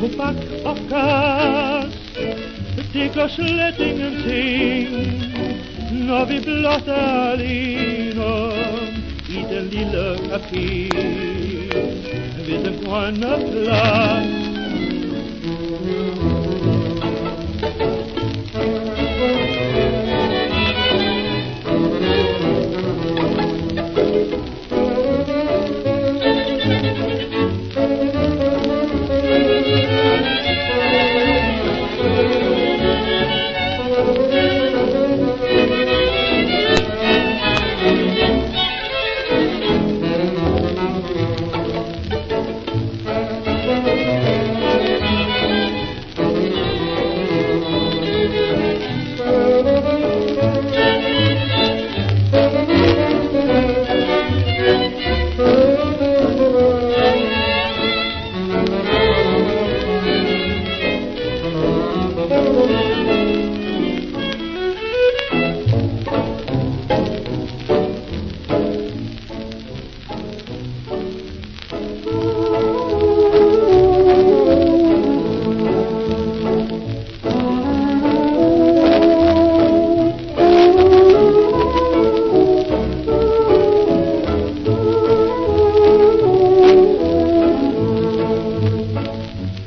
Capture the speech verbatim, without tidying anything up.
tobak og gas, det gør slet ingenting, når vi blot er alene i den lille café ved den grønne plads.